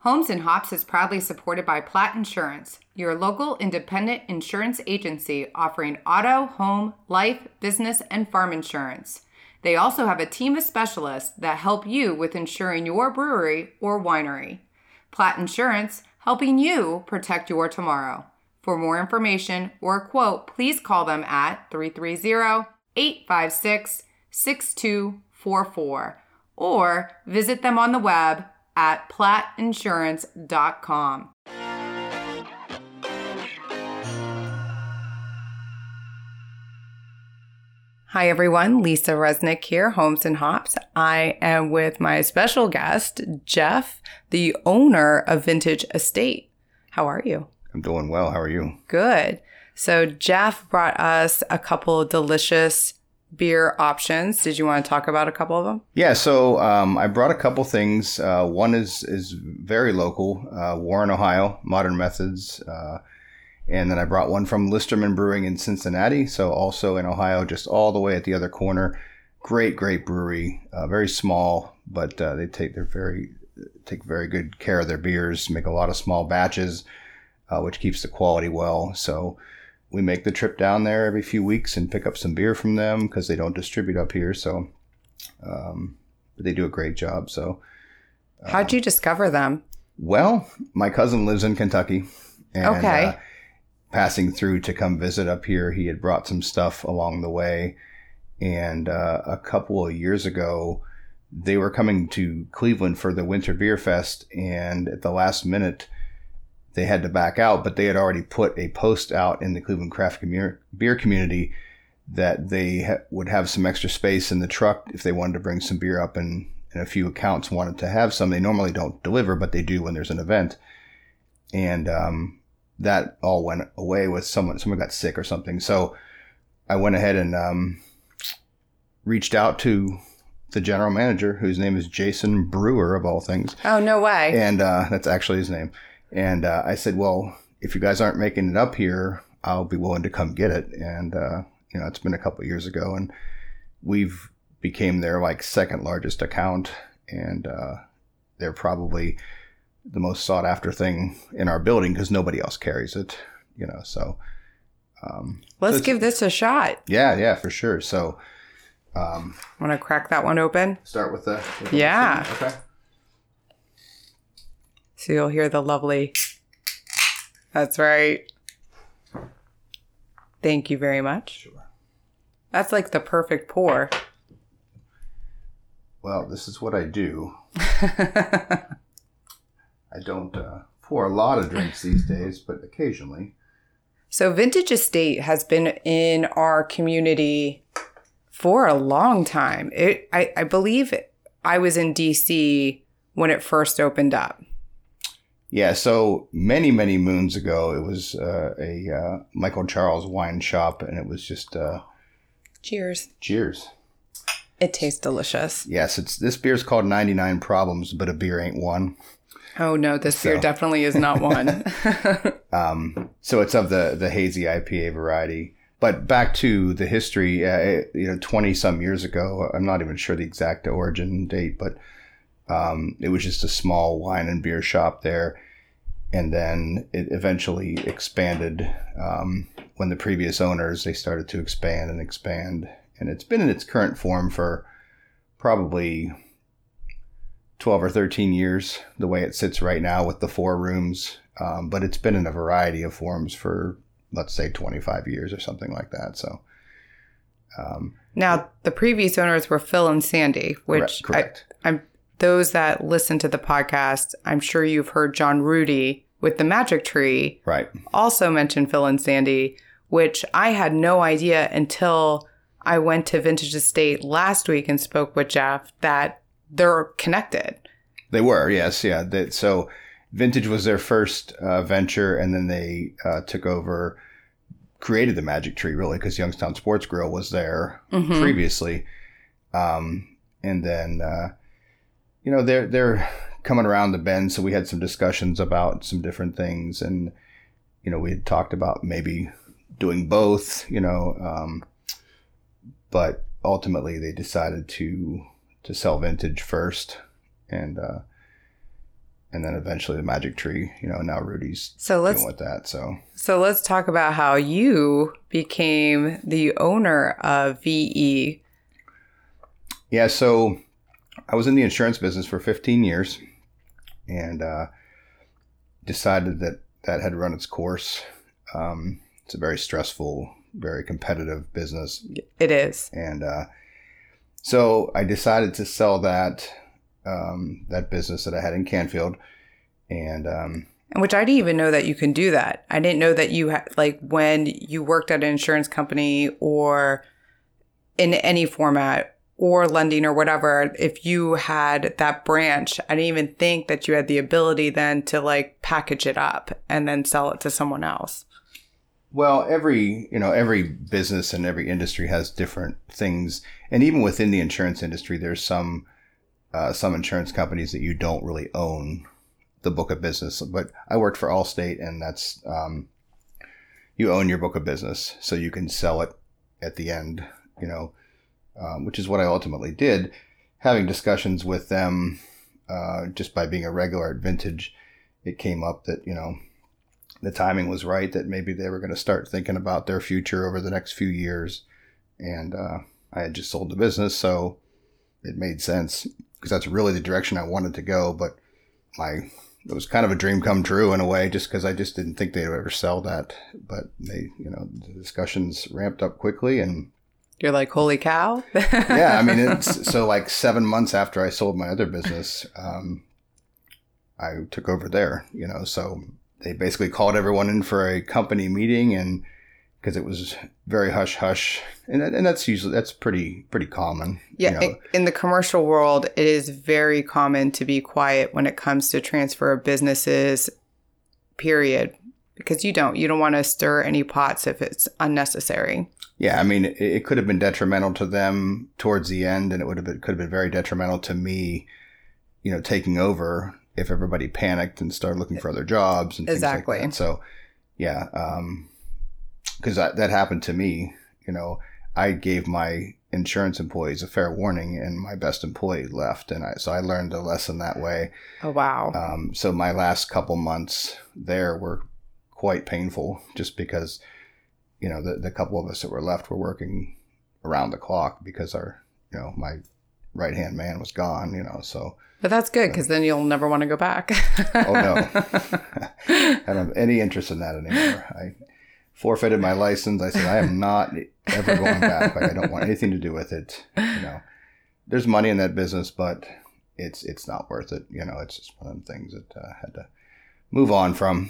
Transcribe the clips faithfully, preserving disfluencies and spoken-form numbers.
Homes and Hops is proudly supported by Platt Insurance, your local independent insurance agency offering auto, home, life, business, and farm insurance. They also have a team of specialists that help you with insuring your brewery or winery. Platt Insurance, helping you protect your tomorrow. For more information or a quote, please call them at three three zero, eight five six, six two four four or visit them on the web at platt insurance dot com. Hi everyone, Lisa Resnick here, Homes and Hops. I am with my special guest, Jeff, the owner of Vintage Estate. How are you? I'm doing well. How are you? Good. So Jeff brought us a couple of delicious beer options. Did you want to talk about a couple of them? Yeah, so um, I brought a couple things. Uh, one is is very local, uh, Warren, Ohio, Modern Methods. Uh, and then I brought one from Listerman Brewing in Cincinnati, so also in Ohio, just all the way at the other corner. Great, great brewery. Uh, very small, but uh, they take they're very take very good care of their beers. Make a lot of small batches, uh, which keeps the quality well. So we make the trip down there every few weeks and pick up some beer from them because they don't distribute up here. So um, they do a great job. So um, how'd you discover them? Well, my cousin lives in Kentucky. And, okay. Uh, passing through to come visit up here, he had brought some stuff along the way. And uh, a couple of years ago, they were coming to Cleveland for the Winter Beer Fest. And at the last minute, they had to back out, but they had already put a post out in the Cleveland craft commu- beer community that they ha- would have some extra space in the truck if they wanted to bring some beer up, and, and a few accounts wanted to have some. They normally don't deliver, but they do when there's an event. And um, that all went away with someone. Someone got sick or something. So I went ahead and um, reached out to the general manager, whose name is Jason Brewer, of all things. Oh, no way. And uh, that's actually his name. And uh, I said, well, if you guys aren't making it up here, I'll be willing to come get it. And, uh, you know, it's been a couple of years ago, and we've became their like second largest account. And uh, they're probably the most sought after thing in our building because nobody else carries it, you know, so. Um, Let's so give this a shot. Yeah, yeah, for sure. So. Um, Want to crack that one open? Start with the. With the yeah. Okay. So you'll hear the lovely, that's right. Thank you very much. Sure. That's like the perfect pour. Well, this is what I do. I don't uh, pour a lot of drinks these days, but occasionally. So Vintage Estate has been in our community for a long time. It, I, I believe I was in D C when it first opened up. Yeah, so many, many moons ago, it was uh, a uh, Michael Charles wine shop, and it was just... Uh, Cheers. Cheers. It tastes delicious. Yes, it's this beer's called ninety-nine Problems, but a beer ain't one. Oh, no, this so. beer definitely is not one. um, so it's of the, the hazy I P A variety. But back to the history, uh, you know, twenty-some years ago, I'm not even sure the exact origin date, but... Um, it was just a small wine and beer shop there. And then it eventually expanded um, when the previous owners, they started to expand and expand. And it's been in its current form for probably twelve or thirteen years, the way it sits right now with the four rooms. Um, but it's been in a variety of forms for, let's say, twenty-five years or something like that. So um, now, the previous owners were Phil and Sandy, which correct. I, I'm those that listen to the podcast, I'm sure you've heard John Rudy with the Magic Tree. Right. Also mention Phil and Sandy, which I had no idea until I went to Vintage Estate last week and spoke with Jeff that they're connected. They were, yes. Yeah. That, so Vintage was their first uh, venture, and then they uh, took over, created the Magic Tree, really, because Youngstown Sports Grill was there mm-hmm. previously. Um, and then... Uh, You know, they're they're coming around the bend, so we had some discussions about some different things, and you know, we had talked about maybe doing both, you know, um, but ultimately they decided to to sell Vintage first, and uh, and then eventually the Magic Tree, you know, now Rudy's so let's, dealing with that. So, so let's talk about how you became the owner of V E. Yeah, so I was in the insurance business for fifteen years and uh, decided that that had run its course. Um, it's a very stressful, very competitive business. It is. And uh, so I decided to sell that um, that business that I had in Canfield. And um, And which I didn't even know that you can do that. I didn't know that you had, like, when you worked at an insurance company or in any format or lending or whatever, if you had that branch, I didn't even think that you had the ability then to like package it up and then sell it to someone else. Well, every, you know, every business and every industry has different things. And even within the insurance industry, there's some, uh, some insurance companies that you don't really own the book of business. But I worked for Allstate, and that's, um, you own your book of business, so you can sell it at the end, you know, um, which is what I ultimately did. Having discussions with them, uh, just by being a regular at Vintage, it came up that, you know, the timing was right, that maybe they were going to start thinking about their future over the next few years. And uh, I had just sold the business, so it made sense because that's really the direction I wanted to go. But my it was kind of a dream come true in a way, just because I just didn't think they'd ever sell that. But they, you know, the discussions ramped up quickly, and you're like, holy cow. Yeah, I mean, it's so like seven months after I sold my other business, um, I took over there, you know, so they basically called everyone in for a company meeting, and because it was very hush hush, and and that's usually that's pretty pretty common. Yeah, you know. In the commercial world, it is very common to be quiet when it comes to transfer of businesses. Period, because you don't you don't want to stir any pots if it's unnecessary. Yeah, I mean, it, it could have been detrimental to them towards the end, and it would have been, could have been very detrimental to me, you know, taking over if everybody panicked and started looking for other jobs and things exactly. like that. So, yeah, um, because that, that happened to me. You know, I gave my insurance employees a fair warning, and my best employee left, and I so I learned a lesson that way. Oh wow! Um, so my last couple months there were quite painful, just because, you know, the the couple of us that were left were working around the clock because our, you know, my right hand man was gone. You know, so. But that's good, because then you'll never want to go back. Oh, no. I don't have any interest in that anymore. I forfeited my license. I said, I am not ever going back. Like, I don't want anything to do with it. You know, there's money in that business, but it's it's not worth it. You know, it's just one of the things that I uh, had to move on from.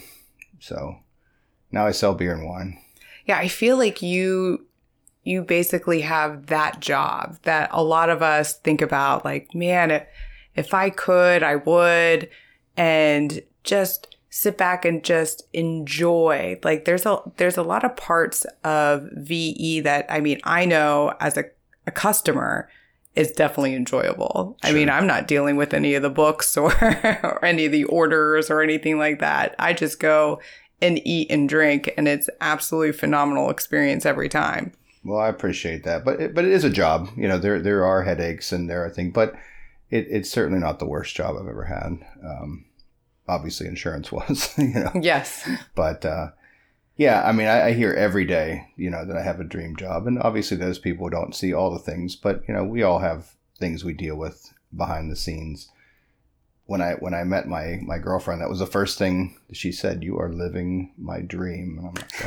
So now I sell beer and wine. Yeah, I feel like you you basically have that job that a lot of us think about, like, man, it, if I could, I would, and just sit back and just enjoy. Like there's a there's a lot of parts of V E that, I mean, I know as a, a customer is definitely enjoyable. Sure. I mean, I'm not dealing with any of the books or, or any of the orders or anything like that. I just go and eat and drink, and it's absolutely phenomenal experience every time. Well, I appreciate that, but it, but it is a job. You know, there there are headaches and there are things, but It, it's certainly not the worst job I've ever had. Um, obviously, insurance was, you know. Yes. But, uh, yeah, I mean, I, I hear every day, you know, that I have a dream job. And obviously, those people don't see all the things. But, you know, we all have things we deal with behind the scenes. When I when I met my, my girlfriend, that was the first thing she said, "You are living my dream." And I'm like,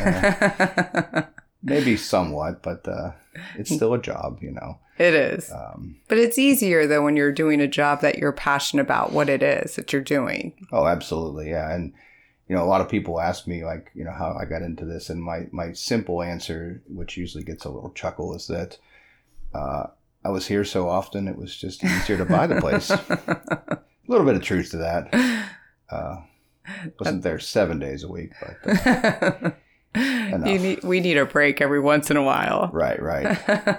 well, maybe somewhat, but uh, it's still a job, you know. It is. Um, but it's easier, though, when you're doing a job that you're passionate about what it is that you're doing. Oh, absolutely. Yeah. And, you know, a lot of people ask me, like, you know, how I got into this. And my, my simple answer, which usually gets a little chuckle, is that uh, I was here so often, it was just easier to buy the place. A little bit of truth to that. Uh, wasn't there seven days a week, but uh, enough. You need, we need a break every once in a while. Right, right.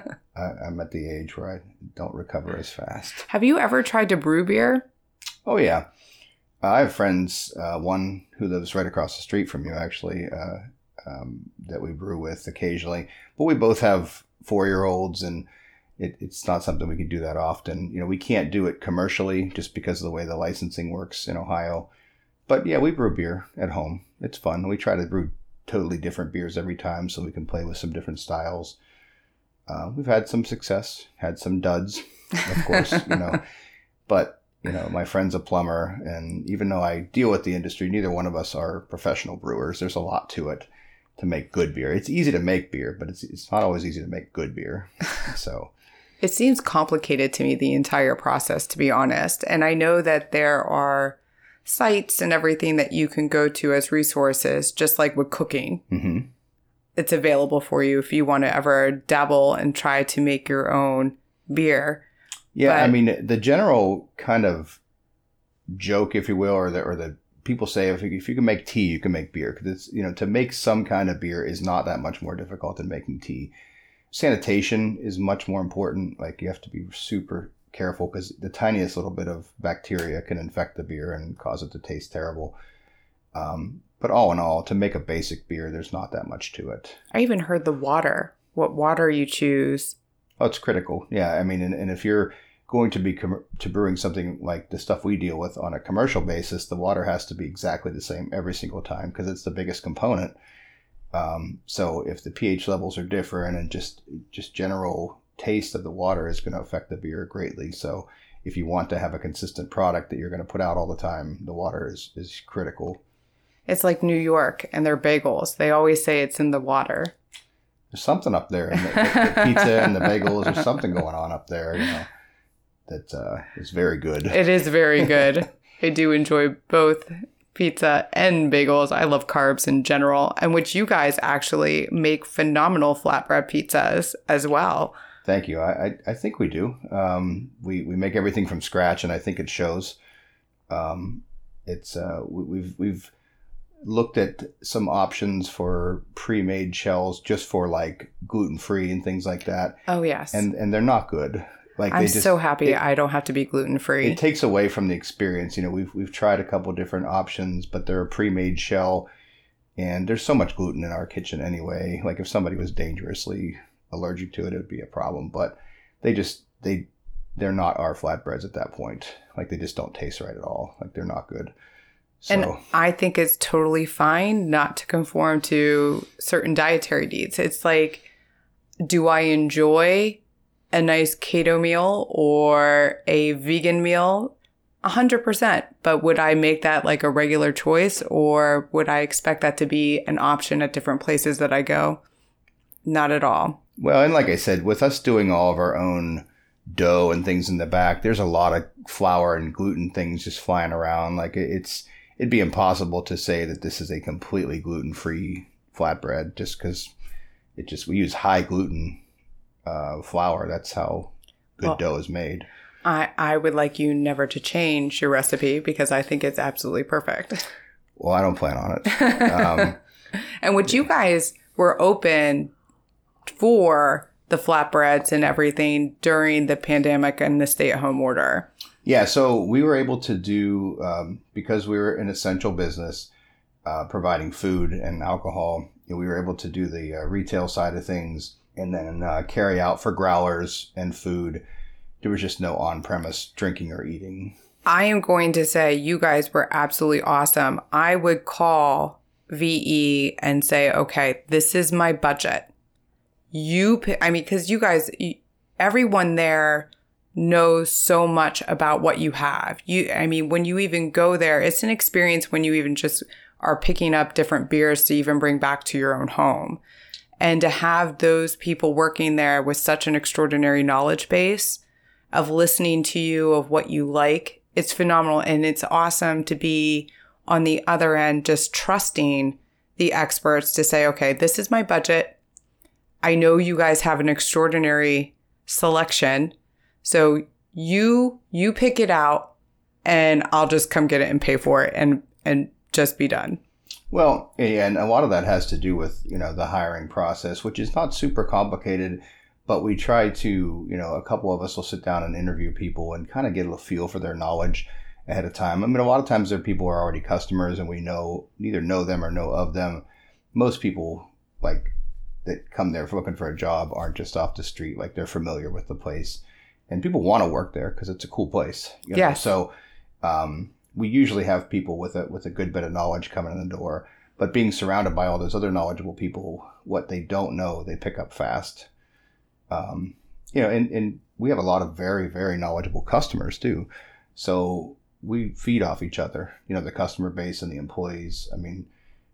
I, I'm at the age where I don't recover as fast. Have you ever tried to brew beer? Oh, yeah. Uh, I have friends, uh, one who lives right across the street from you, actually, uh, um, that we brew with occasionally. But we both have four-year-olds, and it, it's not something we can do that often. You know, we can't do it commercially just because of the way the licensing works in Ohio. But yeah, we brew beer at home. It's fun. We try to brew totally different beers every time so we can play with some different styles. Uh, we've had some success, had some duds, of course, you know, but, you know, my friend's a plumber, and even though I deal with the industry, neither one of us are professional brewers. There's a lot to it to make good beer. It's easy to make beer, but it's it's not always easy to make good beer. So it seems complicated to me, the entire process, to be honest. And I know that there are sites and everything that you can go to as resources, just like with cooking. Mm-hmm. It's available for you if you want to ever dabble and try to make your own beer. Yeah, but, I mean, the general kind of joke, if you will, or the or the people say if you, if you can make tea, you can make beer. Because it's, you know, to make some kind of beer is not that much more difficult than making tea. Sanitation is much more important. Like, you have to be super careful because the tiniest little bit of bacteria can infect the beer and cause it to taste terrible. Um, but all in all, to make a basic beer, there's not that much to it. I even heard the water, what water you choose. Oh, it's critical. Yeah. I mean, and, and if you're going to be com- to brewing something like the stuff we deal with on a commercial basis, the water has to be exactly the same every single time because it's the biggest component. Um, so if the pH levels are different and just just general taste of the water is going to affect the beer greatly. So if you want to have a consistent product that you're going to put out all the time, the water is, is critical. It's like New York and their bagels. They always say it's in the water. There's something up there. And the, the, the pizza and the bagels, there's something going on up there, you know, that uh, is very good. It is very good. I do enjoy both pizza and bagels. I love carbs in general, and which you guys actually make phenomenal flatbread pizzas as well. Thank you. I, I, I think we do. Um, we, we make everything from scratch, and I think it shows. Um, it's uh, we, we've we've looked at some options for pre-made shells just for like gluten-free and things like that. Oh yes, and and they're not good. Like I'm they just, so happy it, I don't have to be gluten-free. It takes away from the experience. You know, we've we've tried a couple different options, but they're a pre-made shell, and there's so much gluten in our kitchen anyway. Like if somebody was dangerously allergic to it, it would be a problem. But they just they they're not our flatbreads at that point. Like they just don't taste right at all. Like they're not good. So, and I think it's totally fine not to conform to certain dietary needs. It's like, do I enjoy a nice keto meal or a vegan meal? A hundred percent. But would I make that like a regular choice, or would I expect that to be an option at different places that I go? Not at all. Well, and like I said, with us doing all of our own dough and things in the back, there's a lot of flour and gluten things just flying around. Like it's, it'd be impossible to say that this is a completely gluten-free flatbread just because it just, we use high gluten uh, flour. That's how good well, dough is made. I, I would like you never to change your recipe because I think it's absolutely perfect. Well, I don't plan on it. Um, and what you guys were open for the flatbreads and everything during the pandemic and the stay-at-home order. Yeah, so we were able to do, um, because we were an essential business uh, providing food and alcohol, you know, we were able to do the uh, retail side of things and then uh, carry out for growlers and food. There was just no on-premise drinking or eating. I am going to say you guys were absolutely awesome. I would call V E and say, okay, this is my budget. You, I mean, because you guys, everyone there knows so much about what you have. You, I mean, when you even go there, it's an experience when you even just are picking up different beers to even bring back to your own home. And to have those people working there with such an extraordinary knowledge base of listening to you, of what you like, it's phenomenal. And it's awesome to be on the other end, just trusting the experts to say, okay, this is my budget. I know you guys have an extraordinary selection. So you you pick it out and I'll just come get it and pay for it and, and just be done. Well, and a lot of that has to do with, you know, the hiring process, which is not super complicated, but we try to, you know, a couple of us will sit down and interview people and kind of get a feel for their knowledge ahead of time. I mean, a lot of times there are people who are already customers and we know, neither know them or know of them. Most people, like, that come there looking for a job aren't just off the street. Like, they're familiar with the place, and people want to work there because it's a cool place. You know? Yes. So um, we usually have people with a with a good bit of knowledge coming in the door, but being surrounded by all those other knowledgeable people, what they don't know, they pick up fast. Um, you know, and, and we have a lot of very, very knowledgeable customers too. So we feed off each other, you know, the customer base and the employees. I mean,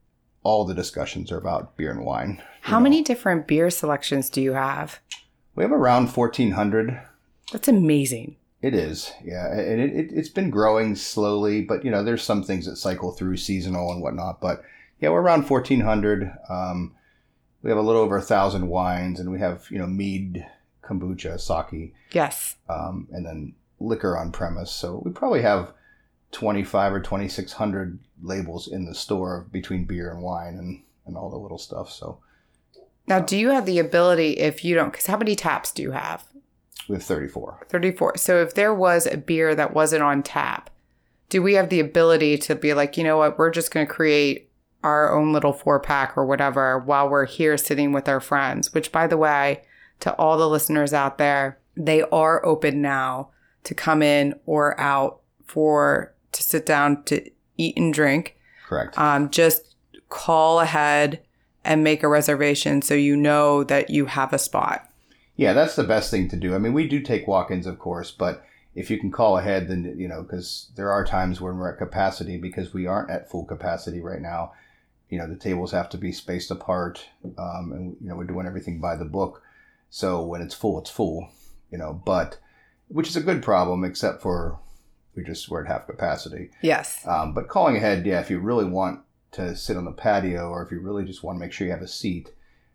all the discussions are about beer and wine. How know. many different beer selections do you have? We have around fourteen hundred. That's amazing. It is, yeah. And it, it, it's been growing slowly, but, you know, there's some things that cycle through seasonal and whatnot. But, yeah, we're around fourteen hundred. Um, we have a little over one thousand wines, and we have, you know, mead, kombucha, sake. Yes. Um, and then liquor on premise. So we probably have twenty-five or twenty-six hundred labels in the store between beer and wine and, and all the little stuff. So now, do you have the ability, if you don't, because how many taps do you have? We have thirty-four. thirty-four. So if there was a beer that wasn't on tap, do we have the ability to be like, you know what, we're just going to create our own little four pack or whatever while we're here sitting with our friends, which, by the way, to all the listeners out there, they are open now to come in or out for to sit down to eat and drink. Correct. Um, just call ahead and make a reservation so you know that you have a spot. Yeah, that's the best thing to do. I mean, we do take walk-ins, of course, but if you can call ahead, then, you know, because there are times when we're at capacity because we aren't at full capacity right now. You know, the tables have to be spaced apart, um, and, you know, we're doing everything by the book. So when it's full, it's full, you know, but, which is a good problem, except for we just, we're at half capacity. Yes. Um, but calling ahead, yeah, if you really want to sit on the patio or if you really just want to make sure you have a seat,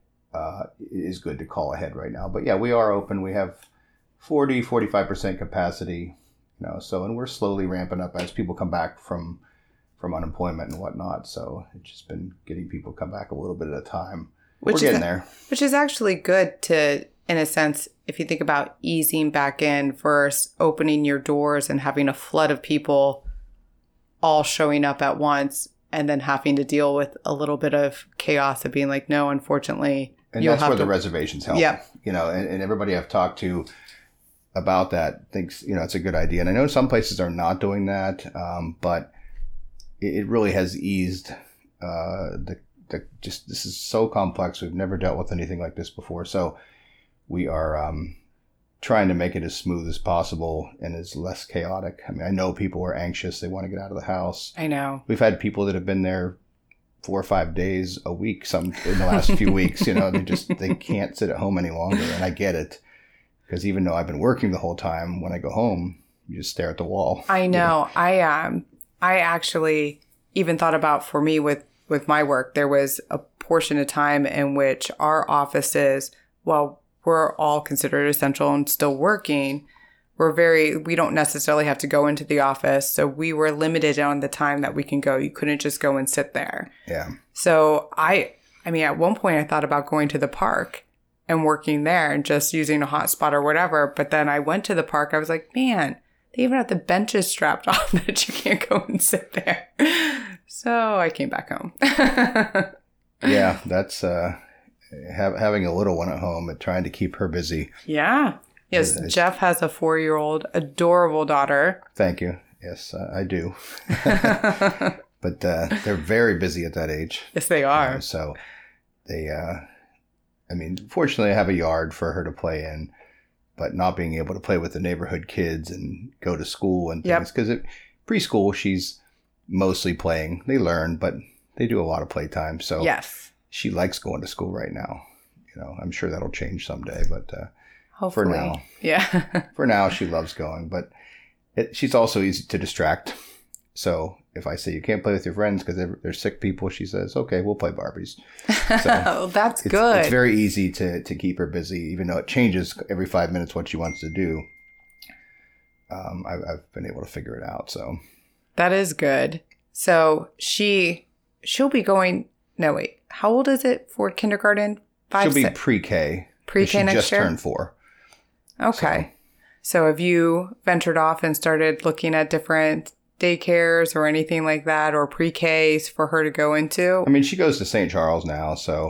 uh, it is good to call ahead right now. But yeah, we are open. We have forty, forty-five percent capacity, you know, so, and we're slowly ramping up as people come back from, from unemployment and whatnot. So it's just been getting people come back a little bit at a time. Which we're getting is, there. Which is actually good to, in a sense, if you think about easing back in versus opening your doors and having a flood of people all showing up at once and then having to deal with a little bit of chaos of being like, no, unfortunately. And that's where to... the reservations help. Yeah. You know, and, and everybody I've talked to about that thinks, you know, it's a good idea. And I know some places are not doing that, um, but it, it really has eased uh, the, the, just, this is so complex. We've never dealt with anything like this before. So we are um, trying to make it as smooth as possible and as less chaotic. I mean, I know people are anxious. They want to get out of the house. I know. We've had people that have been there four or five days a week, some in the last few weeks, you know, they just, they can't sit at home any longer. And I get it, because even though I've been working the whole time, when I go home, you just stare at the wall. I know. You know? I, um, I actually even thought about, for me with, with my work, there was a portion of time in which our offices, well, we're all considered essential and still working. We're very, we don't necessarily have to go into the office. So we were limited on the time that we can go. You couldn't just go and sit there. Yeah. So I, I mean, at one point I thought about going to the park and working there and just using a hotspot or whatever. But then I went to the park. I was like, man, they even have the benches strapped off that you can't go and sit there. So I came back home. Yeah, that's uh, have, having a little one at home and trying to keep her busy. Yeah. Yes, I, Jeff has a four-year-old adorable daughter. Thank you. Yes, uh, I do. But uh, they're very busy at that age. Yes, they are. Uh, so they, uh, I mean, fortunately, I have a yard for her to play in, but not being able to play with the neighborhood kids and go to school and things. Because yep. preschool, she's mostly playing. They learn, but they do a lot of playtime. So yes. She likes going to school right now. You know, I'm sure that'll change someday, but... Uh, Hopefully. For now. Yeah. For now, she loves going, but it, she's also easy to distract. So if I say you can't play with your friends because they're, they're sick people, she says, okay, we'll play Barbies. So oh, that's it's, good. It's very easy to, to keep her busy, even though it changes every five minutes what she wants to do. Um, I, I've been able to figure it out. So that is good. So she, she'll be going, no, wait, how old is it for kindergarten? Five, She'll be six. pre-K. Pre-K next just year? Turned four. Okay. So. so have you ventured off and started looking at different daycares or anything like that, or pre-Ks for her to go into? I mean, she goes to Saint Charles now, so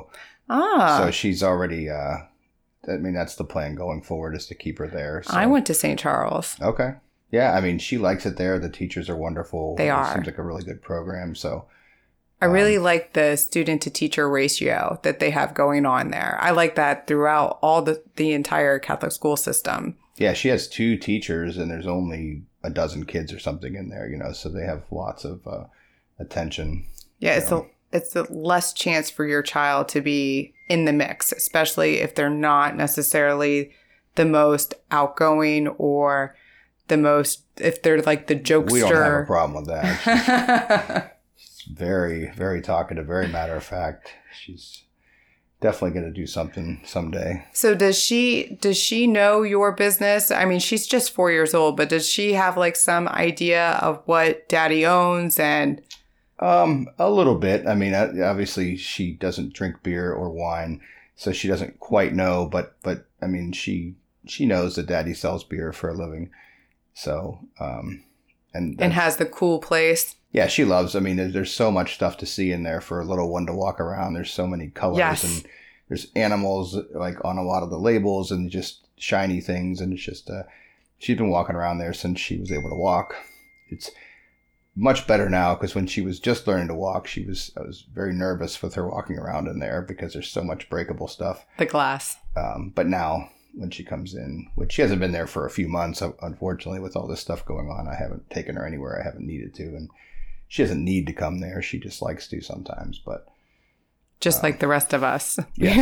Ah. So she's already, uh, I mean, that's the plan going forward is to keep her there. So. I went to Saint Charles. Okay. Yeah, I mean, she likes it there. The teachers are wonderful. They are. It seems like a really good program. So I really um, like the student-to-teacher ratio that they have going on there. I like that throughout all the, the entire Catholic school system. Yeah, she has two teachers, and there's only a dozen kids or something in there, you know, so they have lots of uh, attention. Yeah, it's a, it's a less chance for your child to be in the mix, especially if they're not necessarily the most outgoing or the most, if they're like the jokester. We don't have a problem with that. She's very, very talkative, very matter of fact. She's definitely going to do something someday. So does she, does she know your business? I mean, she's just four years old, but does she have like some idea of what Daddy owns and... Um, a little bit. I mean, obviously she doesn't drink beer or wine, so she doesn't quite know, but, but I mean, she, she knows that Daddy sells beer for a living. So, um, and, and has the cool place. Yeah, she loves, I mean, there's, there's so much stuff to see in there for a little one to walk around. There's so many colors yes. and there's animals like on a lot of the labels and just shiny things. And it's just, uh, she's been walking around there since she was able to walk. It's much better now because when she was just learning to walk, she was, I was very nervous with her walking around in there because there's so much breakable stuff. The glass. Um, but now when she comes in, which she hasn't been there for a few months, unfortunately, with all this stuff going on, I haven't taken her anywhere I haven't needed to. And she doesn't need to come there. She just likes to sometimes, but. Just um, like the rest of us.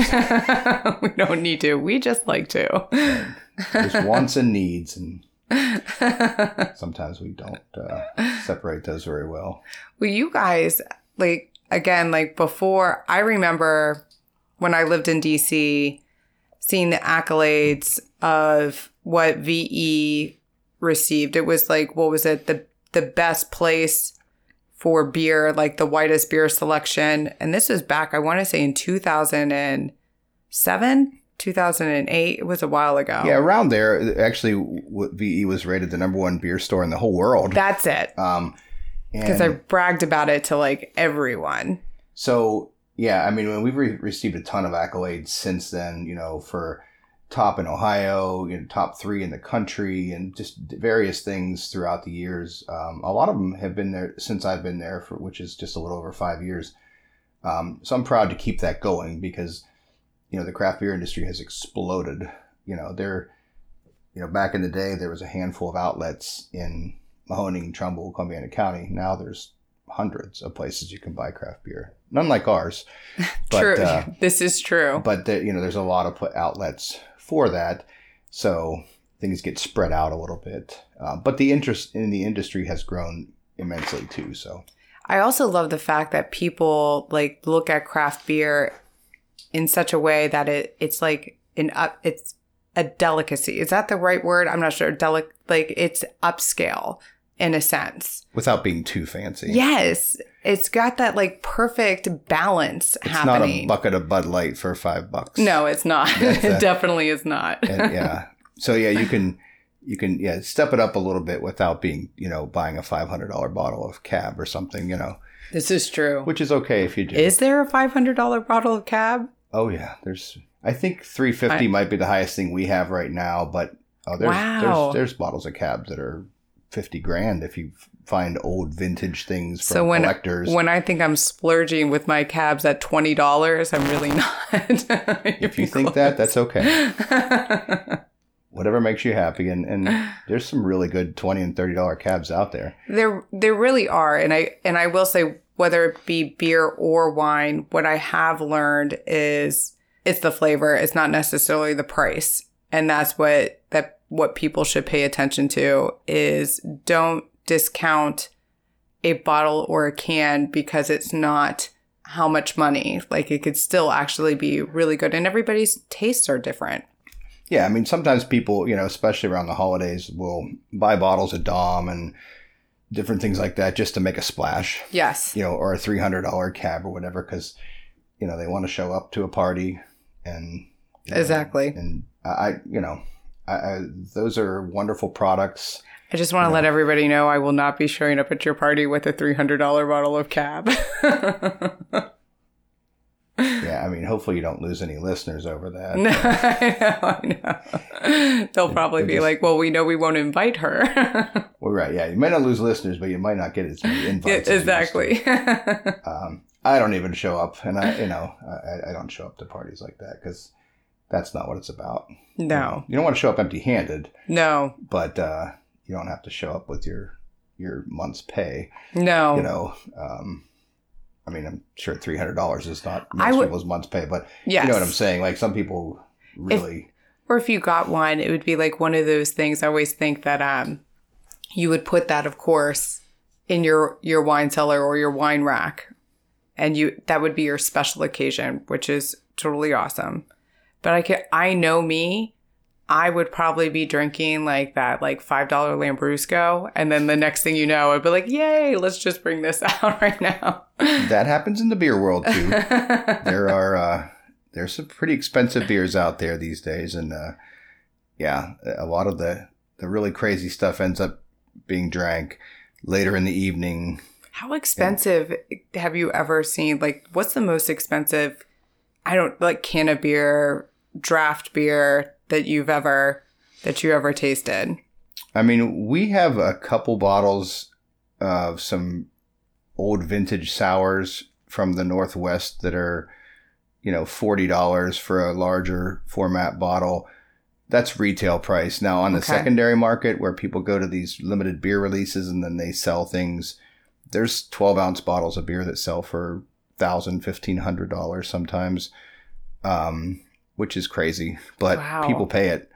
Yes. We don't need to. We just like to. Right. There's wants and needs, and sometimes we don't uh, separate those very well. Well, you guys, like, again, like before, I remember when I lived in D C, seeing the accolades of what V E received. It was like, what was it? The, the best place for beer, like the whitest beer selection. And this was back, I want to say in two thousand seven, two thousand eight. It was a while ago. Yeah, around there. Actually, V E was rated the number one beer store in the whole world. That's it. Um, Because I bragged about it to like everyone. So, yeah, I mean, when we've re- received a ton of accolades since then, you know, for top in Ohio, you know, top three in the country, and just various things throughout the years. Um, a lot of them have been there since I've been there, for which is just a little over five years. Um, so I'm proud to keep that going because, you know, the craft beer industry has exploded. You know, there, you know, back in the day, there was a handful of outlets in Mahoning, Trumbull, Columbiana County. Now there's hundreds of places you can buy craft beer. None like ours. But, true. Uh, this is true. But, the, you know, there's a lot of outlets for that. So things get spread out a little bit. Uh, but the interest in the industry has grown immensely too. So I also love the fact that people like look at craft beer in such a way that it it's like an up it's a delicacy. Is that the right word? I'm not sure. Delic like it's upscale in a sense. Without being too fancy. Yes. It's got that like perfect balance it's happening. It's not a bucket of Bud Light for five bucks. No, it's not. That's It a, definitely is not. and, yeah. So yeah, you can you can yeah step it up a little bit without being, you know, buying a five hundred dollars bottle of Cab or something, you know. This is true. Which is okay if you do. Is there a five hundred dollars bottle of Cab? Oh yeah, there's I think three hundred fifty dollars I, might be the highest thing we have right now, but oh, there's, wow. there's there's bottles of Cabs that are fifty grand if you find old vintage things from so when, collectors. When I think I'm splurging with my Cabs at twenty dollars, I'm really not. If you think that, that's okay. Whatever makes you happy. And, and there's some really good twenty and thirty dollars Cabs out there. There there really are. And I and I will say, whether it be beer or wine, what I have learned is it's the flavor. It's not necessarily the price. And that's what that what people should pay attention to is don't discount a bottle or a can because it's not how much money. Like it could still actually be really good. And everybody's tastes are different. Yeah. I mean, sometimes people, you know, especially around the holidays, will buy bottles of Dom and different things like that just to make a splash. Yes. You know, or a three hundred dollars Cab or whatever because, you know, they want to show up to a party and. You know, exactly. And I, you know, I, I, those are wonderful products. I just want to you know. let everybody know I will not be showing up at your party with a three hundred dollars bottle of Cab. Yeah, I mean, hopefully you don't lose any listeners over that. No, I know, I know. They'll probably be just, like, well, we know we won't invite her. Well, right. Yeah. You might not lose listeners, but you might not get as many invites. Yeah, exactly. um, I don't even show up. And I, you know, I, I don't show up to parties like that because that's not what it's about. No. You know, you don't want to show up empty handed. No. But uh, you don't have to show up with your, your month's pay. No. You know, um, I mean, I'm sure three hundred dollars is not most w- people's month's pay, but yes. you know what I'm saying? Like some people really... If, or if you got one, it would be like one of those things. I always think that um, you would put that, of course, in your, your wine cellar or your wine rack. And you that would be your special occasion, which is totally awesome. But I can, I know me. I would probably be drinking like that, like five dollar Lambrusco. And then the next thing you know, I'd be like, yay, let's just bring this out right now. That happens in the beer world, too. There are, uh, there's some pretty expensive beers out there these days. And, uh, yeah, a lot of the, the really crazy stuff ends up being drank later in the evening. How expensive and, have you ever seen? Like, what's the most expensive, I don't, like can of beer, draft beer that you've ever that you ever tasted? I mean, we have a couple bottles of some old vintage sours from the Northwest that are, you know, forty dollars for a larger format bottle. That's retail price. Now, on the okay. secondary market where people go to these limited beer releases and then they sell things, there's twelve ounce bottles of beer that sell for one thousand dollars, fifteen hundred dollars sometimes. Um, which is crazy, but wow. people pay it.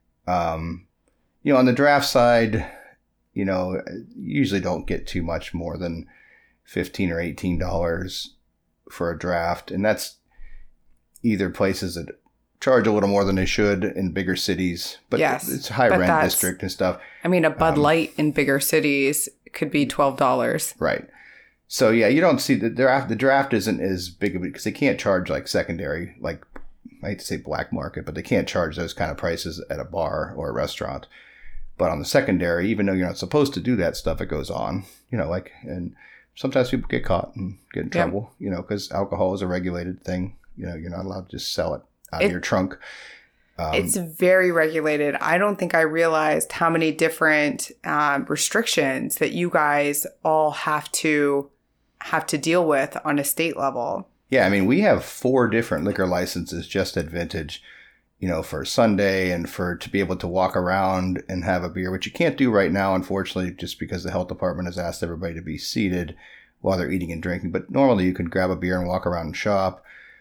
Um, you know, on the draft side, you know, you usually don't get too much more than fifteen or eighteen dollars for a draft. And that's either places that charge a little more than they should in bigger cities, but yes, it's high but rent district and stuff. I mean, a Bud um, Light in bigger cities could be twelve dollars. Right. So yeah, you don't see the draft. The draft isn't as big of it because they can't charge like secondary, like, I hate to say black market, but they can't charge those kind of prices at a bar or a restaurant. But on the secondary, even though you're not supposed to do that stuff, it goes on, you know, like, and sometimes people get caught and get in trouble, yep. you know, because alcohol is a regulated thing. You know, you're not allowed to just sell it out it, of your trunk. Um, it's very regulated. I don't think I realized how many different um, restrictions that you guys all have to have to deal with on a state level. Yeah, I mean, we have four different liquor licenses just at Vintage, you know, for Sunday and for to be able to walk around and have a beer, which you can't do right now, unfortunately, just because the health department has asked everybody to be seated while they're eating and drinking. But normally you can grab a beer and walk around and shop.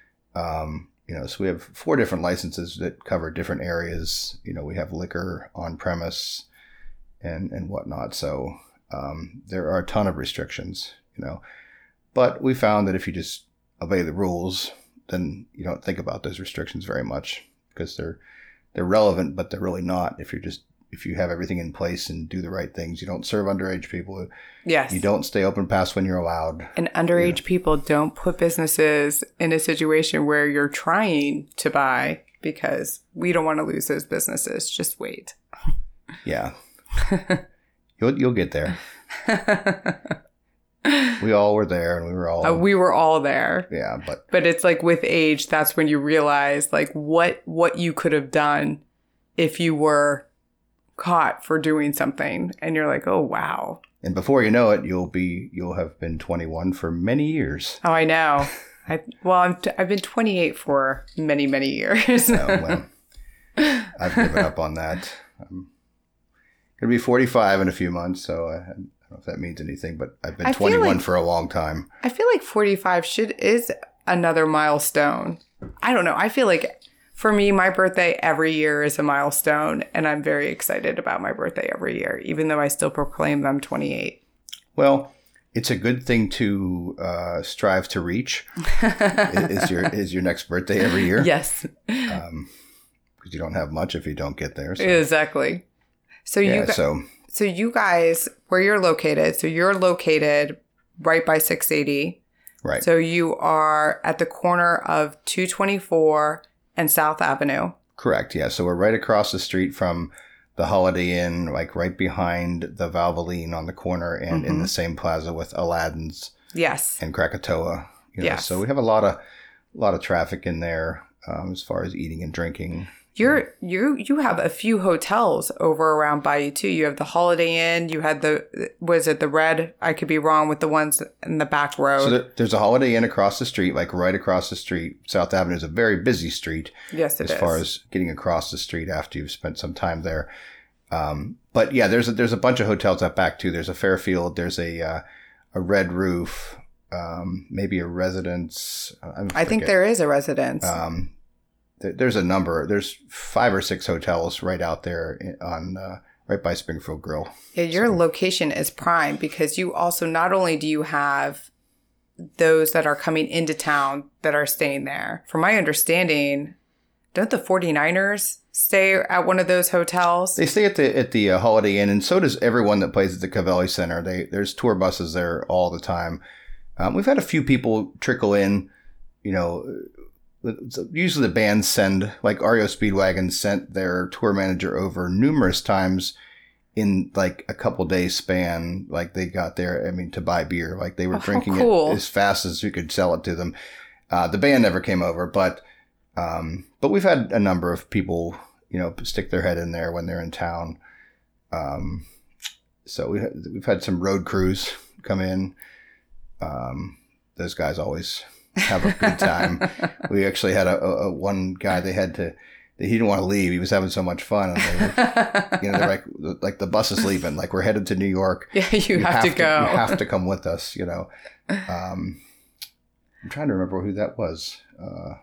Um, you know, so we have four different licenses that cover different areas. You know, we have liquor on premise and, and whatnot. So um, there are a ton of restrictions, you know, but we found that if you just obey the rules, then you don't think about those restrictions very much because they're they're relevant, but they're really not. If you're just if you have everything in place and do the right things, you don't serve underage people. Yes. You don't stay open past when you're allowed. And underage you know. people don't put businesses in a situation where you're trying to buy because we don't want to lose those businesses. Just wait. Yeah. you'll you'll get there. We all were there and we were all... Uh, we were all there. Yeah, but... But it's like with age, that's when you realize like what what you could have done if you were caught for doing something. And you're like, oh, wow. And before you know it, you'll be you'll have been twenty-one for many years. Oh, I know. I Well, I'm t- I've been twenty-eight for many, many years. Oh, well, I've given up on that. I'm going to be forty-five in a few months, so... I had, I don't know if that means anything, but I've been I twenty-one like, for a long time. I feel like forty-five should is another milestone. I don't know. I feel like for me, my birthday every year is a milestone, and I'm very excited about my birthday every year, even though I still proclaim them twenty-eight. Well, it's a good thing to uh, strive to reach. is your is your next birthday every year? Yes. Um, because you don't have much if you don't get there. So. Exactly. So yeah, you. Gu- so. So you guys, where you're located, so you're located right by six eighty. Right. So you are at the corner of two twenty-four and South Avenue. Correct, yeah. So we're right across the street from the Holiday Inn, like right behind the Valvoline on the corner and mm-hmm. in the same plaza with Aladdin's. Yes. And Krakatoa. You know, yes. So we have a lot of a lot of traffic in there um, as far as eating and drinking. You're you you have a few hotels over around Bayou too. You have the Holiday Inn. You had the was it the Red? I could be wrong with the ones in the back road. So there, there's a Holiday Inn across the street, like right across the street. South Avenue is a very busy street. Yes, it as is. As far as getting across the street after you've spent some time there. Um, but yeah, there's a, there's a bunch of hotels out back too. There's a Fairfield. There's a uh, a Red Roof. Um, maybe a Residence. I think there is a Residence. Um, There's a number. There's five or six hotels right out there on uh, right by Springfield Grill. Yeah, your so. location is prime because you also not only do you have those that are coming into town that are staying there. From my understanding, don't the 49ers stay at one of those hotels? They stay at the at the uh, Holiday Inn, and so does everyone that plays at the Covelli Center. They there's tour buses there all the time. Um, we've had a few people trickle in, you know. Usually the bands send, like R E O Speedwagon sent their tour manager over numerous times in like a couple days span. Like they got there, I mean, to buy beer. Like they were oh, drinking cool. it as fast as you could sell it to them. Uh, the band never came over, but um, but we've had a number of people, you know, stick their head in there when they're in town. Um, so we we've had some road crews come in. Um, those guys always have a good time. We actually had a, a, a one guy they had to he didn't want to leave. He was having so much fun. And they were, you know, they're like like the bus is leaving. Like we're headed to New York. Yeah, you, you have, have to go. To, you have to come with us. You know. Um, I'm trying to remember who that was. Uh,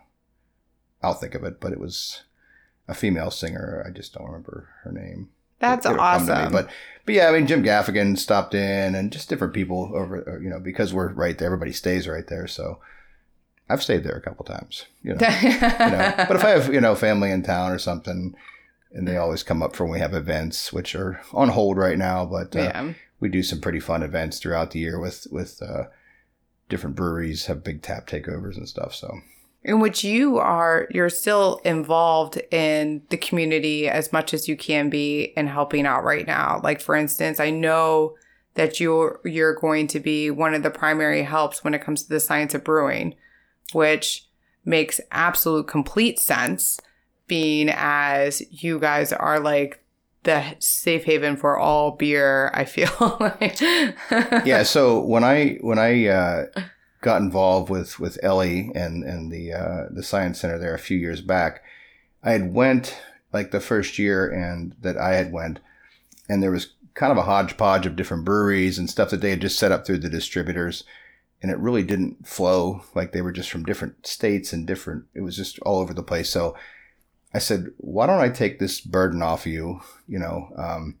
I'll think of it, but it was a female singer. I just don't remember her name. That's it, awesome. But but yeah, I mean Jim Gaffigan stopped in, and just different people over. You know, because we're right there, everybody stays right there, so. I've stayed there a couple times, you know, you know. But if I have, you know, family in town or something, and they always come up for when we have events, which are on hold right now, but uh, yeah. we do some pretty fun events throughout the year with with uh, different breweries, have big tap takeovers and stuff. So, in which you are, you're still involved in the community as much as you can be and helping out right now. Like for instance, I know that you're you're going to be one of the primary helps when it comes to the Science of Brewing, which makes absolute complete sense, being as you guys are like the safe haven for all beer, I feel like. Yeah, so when I when I uh, got involved with, with Ellie and, and the uh, the Science Center there a few years back, I had went like the first year and that I had went, and there was kind of a hodgepodge of different breweries and stuff that they had just set up through the distributors. And it really didn't flow. Like they were just from different states and different, it was just all over the place. So I said, why don't I take this burden off you, you know, um,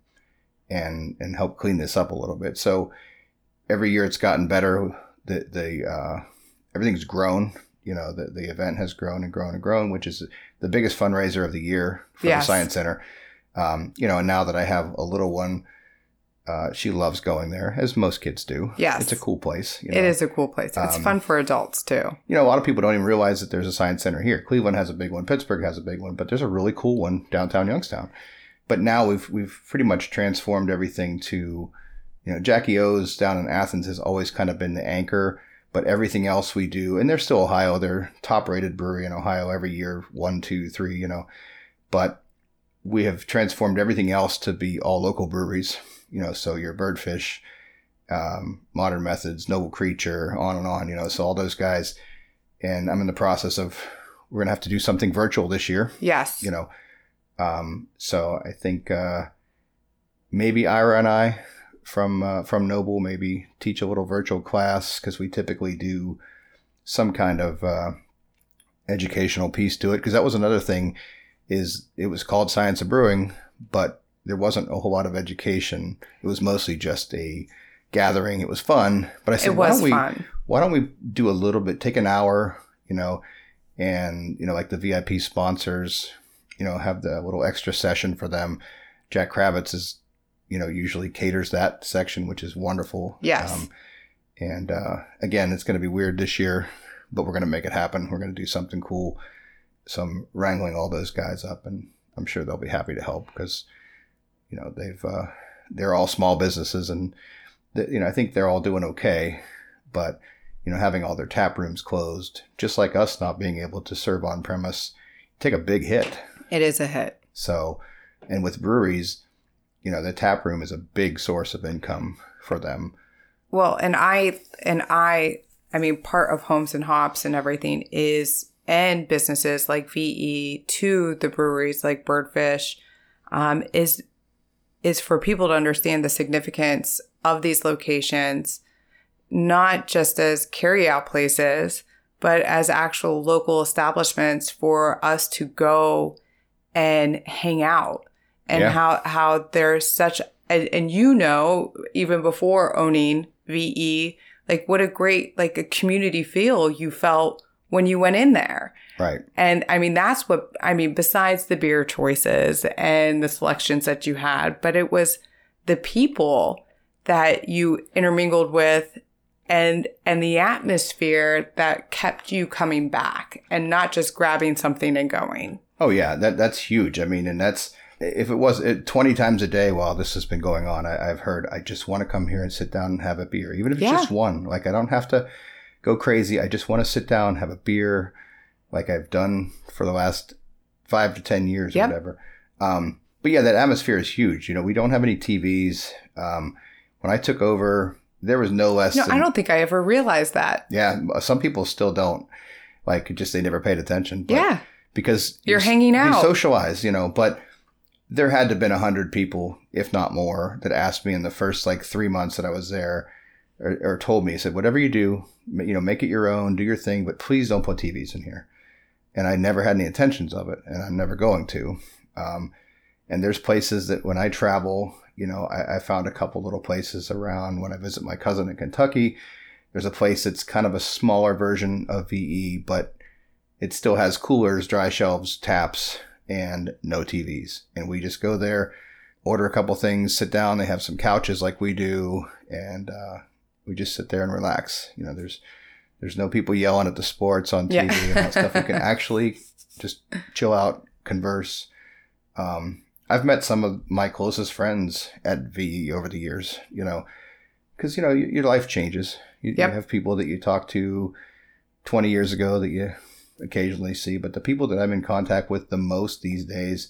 and, and help clean this up a little bit. So every year it's gotten better. The, the, uh, everything's grown, you know, the, the event has grown and grown and grown, which is the biggest fundraiser of the year for yes. the Science Center. Um, you know, and now that I have a little one, Uh, she loves going there, as most kids do. Yes. It's a cool place. You know? It is a cool place. It's um, fun for adults, too. You know, a lot of people don't even realize that there's a Science Center here. Cleveland has a big one. Pittsburgh has a big one. But there's a really cool one downtown Youngstown. But now we've we've pretty much transformed everything to, you know, Jackie O's down in Athens has always kind of been the anchor. But everything else we do, and they're still Ohio. They're top-rated brewery in Ohio every year, one, two, three, you know. But we have transformed everything else to be all local breweries. You know, so your Birdfish, um, Modern Methods, Noble Creature, on and on, you know, so all those guys. And I'm in the process of, we're going to have to do something virtual this year. Yes. You know, um, so I think uh, maybe Ira and I from uh, from Noble maybe teach a little virtual class because we typically do some kind of uh, educational piece to it. Because that was another thing is it was called Science of Brewing, but there wasn't a whole lot of education. It was mostly just a gathering. It was fun, but I said, it was why don't we, fun. why don't we do a little bit, take an hour, you know, and, you know, like the V I P sponsors, you know, have the little extra session for them. Jack Kravitz is, you know, usually caters that section, which is wonderful. Yes. Um, and, uh, again, it's going to be weird this year, but we're going to make it happen. We're going to do something cool. So I'm wrangling all those guys up, and I'm sure they'll be happy to help because, you know, they've, uh, they're all small businesses and, th- you know, I think they're all doing okay, but you know, having all their tap rooms closed, just like us not being able to serve on premise, take a big hit. It is a hit. So, and with breweries, you know, the tap room is a big source of income for them. Well, and I, and I, I mean, part of Homes and Hops and everything is, and businesses like V E to the breweries like Birdfish, um, is, is for people to understand the significance of these locations, not just as carryout places, but as actual local establishments for us to go and hang out. And Yeah. how, how there's such, and, and you know, even before owning V E, like what a great, like a community feel you felt when you went in there. Right. And I mean, that's what, I mean, besides the beer choices and the selections that you had, but it was the people that you intermingled with and, and the atmosphere that kept you coming back and not just grabbing something and going. Oh yeah, that that's huge. I mean, and that's, if it was it, twenty times a day while this has been going on, I, I've heard, I just want to come here and sit down and have a beer, even if it's Yeah. just one. Like, I don't have to go crazy. I just want to sit down, have a beer, like I've done for the last five to ten years Yep. or whatever. Um, but yeah, that atmosphere is huge. You know, we don't have any T Vs. Um, when I took over, there was no less No, than, I don't think I ever realized that. yeah, some people still don't. Like, just they never paid attention. But Yeah. because You're you- hanging you out. socialize, you know, but there had to have been a hundred people, if not more, that asked me in the first like three months that I was there, or, or told me, said, whatever you do, ma- you know, make it your own, do your thing, but please don't put T Vs in here. And I never had any intentions of it, and I'm never going to. Um, and there's places that when I travel, you know, I, I found a couple little places around when I visit my cousin in Kentucky. There's a place that's kind of a smaller version of V E, but it still has coolers, dry shelves, taps, and no T Vs. And we just go there, order a couple things, sit down. They have some couches like we do, and uh, we just sit there and relax. You know, there's there's no people yelling at the sports on T V Yeah. and that stuff. We can actually just chill out, converse. Um, I've met some of my closest friends at V E over the years, you know, because, you know, y- your life changes. You, Yep. you have people that you talked to twenty years ago that you occasionally see, but the people that I'm in contact with the most these days,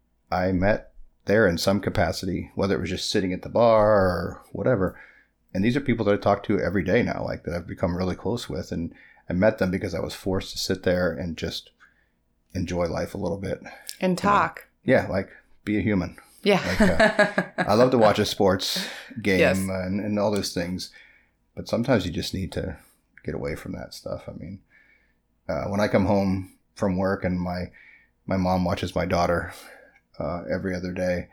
I met there in some capacity, whether it was just sitting at the bar or whatever. And these are people that I talk to every day now, like that I've become really close with. And I met them because I was forced to sit there and just enjoy life a little bit. And talk. Yeah, like be a human. Yeah. Like, I love to watch a sports game Yes. and, and all those things, but sometimes you just need to get away from that stuff. I mean, uh, when I come home from work and my my mom watches my daughter uh, every other day,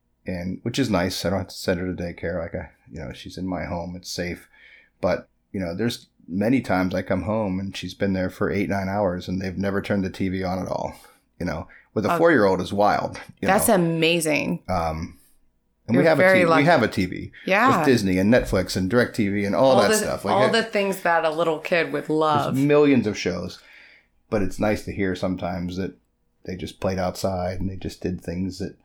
and which is nice. I don't have to send her to daycare. Like I, you know, she's in my home. It's safe. But you know, there's many times I come home and she's been there for eight nine hours and they've never turned the T V on at all. You know, with a Oh. four year old is wild. You That's know? amazing. Um, and You're we have very a T V. lucky. We have a T V Yeah. with Disney and Netflix and DirecTV and all, that the, stuff. Like all it- the things that a little kid would love. there's millions of shows, but it's nice to hear sometimes that they just played outside and they just did things that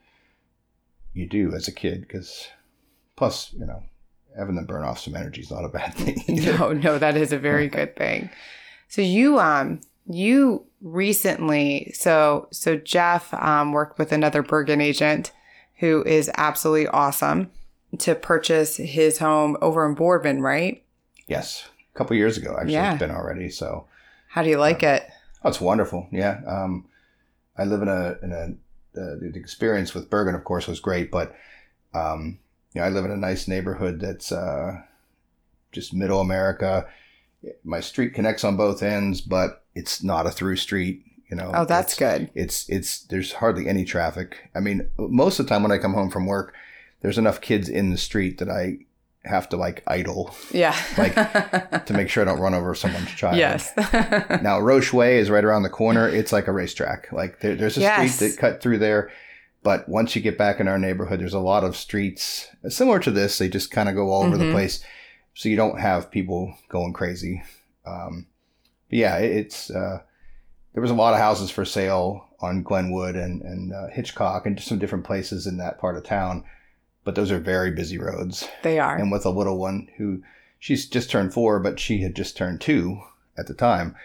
you do as a kid. Because plus, you know, having them burn off some energy is not a bad thing. No, no, that is a very good thing. So you, um, you recently, so so Jeff um, worked with another Bergen agent who is absolutely awesome to purchase his home over in Boardman, right? Yes, a couple years ago actually. Yeah. It's been already. So How do you like it? oh, it's wonderful. Yeah, um, I live in a in a uh, the experience with Bergen, of course, was great, but um, you know, I live in a nice neighborhood that's uh, just middle America. My street connects on both ends, but it's not a through street. You know. Oh, that's It's- good. It's it's there's hardly any traffic. I mean, most of the time when I come home from work, there's enough kids in the street that I have to like idle Yeah. like, to make sure I don't run over someone's child. Yes. Now, Roche Way is right around the corner. It's like a racetrack. Like there, there's a Yes. street that cut through there. But once you get back in our neighborhood, there's a lot of streets similar to this. They just kind of go all over the Mhm. place. So you don't have people going crazy. Um, but yeah, it, it's, uh, there was a lot of houses for sale on Glenwood and, and uh, Hitchcock and just some different places in that part of town. But those are very busy roads. They are. And with a little one who she's just turned four, but she had just turned two at the time.